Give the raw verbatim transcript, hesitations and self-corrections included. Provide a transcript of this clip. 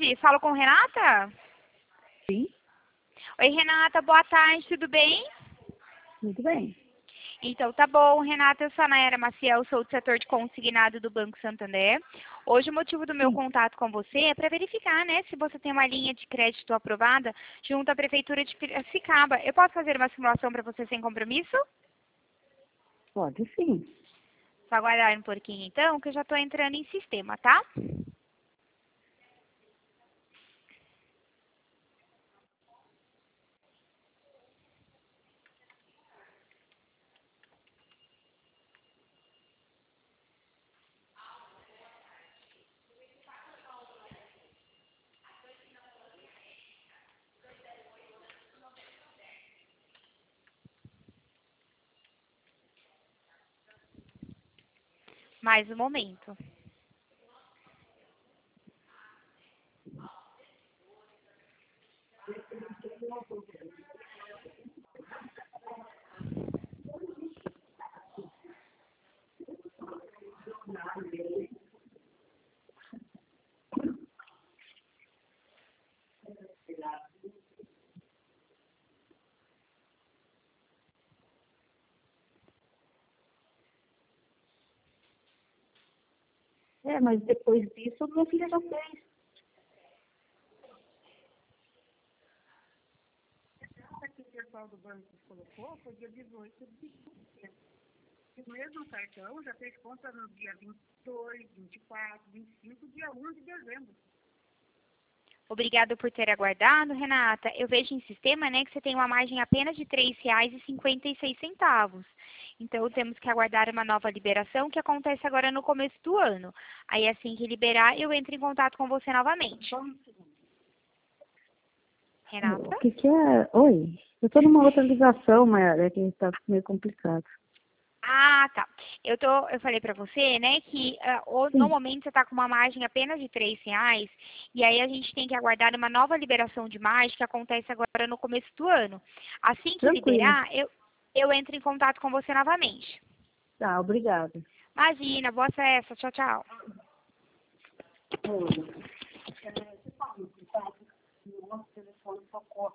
tarde. Falo com Renata? Sim. Oi, Renata. Boa tarde. Tudo bem? Muito bem. Então, tá bom, Renata. Eu sou a Nayara Maciel, sou do setor de consignado do Banco Santander. Hoje o motivo do meu Sim. contato com você é para verificar, né, se você tem uma linha de crédito aprovada junto à Prefeitura de Piracicaba. Eu posso fazer uma simulação para você sem compromisso? Pode sim. Só aguardar um pouquinho, então, que eu já estou entrando em sistema, tá? Mais um momento. É, mas depois disso, minha filha já fez. Essa que o pessoal do banco colocou foi dia dezoito de setembro. O mesmo cartão já fez conta no dia vinte e dois, vinte e quatro, vinte e cinco, dia um de dezembro. Obrigada por ter aguardado, Renata. Eu vejo em sistema, né, que você tem uma margem apenas de três reais e cinquenta e seis centavos. Então, temos que aguardar uma nova liberação, que acontece agora no começo do ano. Aí, assim que liberar, eu entro em contato com você novamente. Só um segundo. O Renata? que que é? Oi? Eu estou numa outra ligação, Mayara, é que está meio complicado. Ah, tá. Eu, tô, eu falei pra você, né, que ah, o- no Sim. momento você está com uma margem apenas de três reais, e aí a gente tem que aguardar uma nova liberação de margem, que acontece agora no começo do ano. Assim que Tranquilo. liberar, eu, eu entro em contato com você novamente. Tá, obrigada. Imagina, boa festa, tchau, tchau. Oi. É, você fala no contato, no nosso telefone só corre.